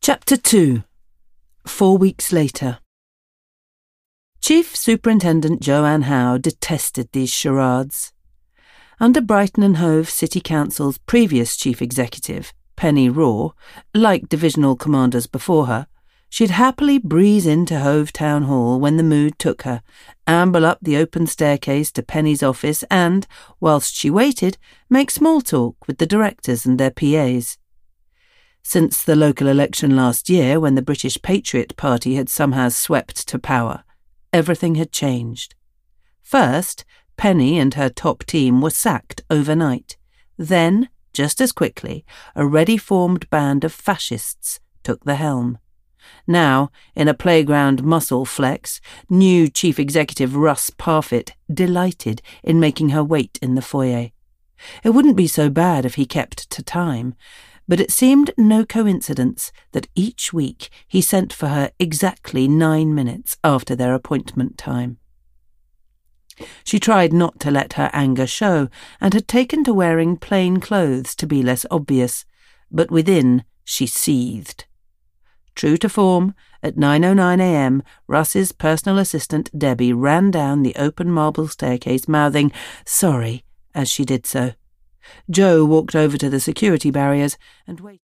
Chapter 2. 4 weeks later. Chief Superintendent Joanne Howe detested these charades. Under Brighton and Hove City Council's previous chief executive, Penny Raw, like divisional commanders before her, she'd happily breeze into Hove Town Hall when the mood took her, amble up the open staircase to Penny's office and, whilst she waited, make small talk with the directors and their PAs. Since the local election last year, when the British Patriot Party had somehow swept to power, everything had changed. First, Penny and her top team were sacked overnight. Then, just as quickly, a ready-formed band of fascists took the helm. Now, in a playground muscle flex, new Chief Executive Russ Parfitt delighted in making her wait in the foyer. It wouldn't be so bad if he kept to time, but it seemed no coincidence that each week he sent for her exactly 9 minutes after their appointment time. She tried not to let her anger show, and had taken to wearing plain clothes to be less obvious, but within she seethed. True to form, at 9:09 a.m, Russ's personal assistant Debbie ran down the open marble staircase mouthing "sorry" as she did so. Joe walked over to the security barriers and waited.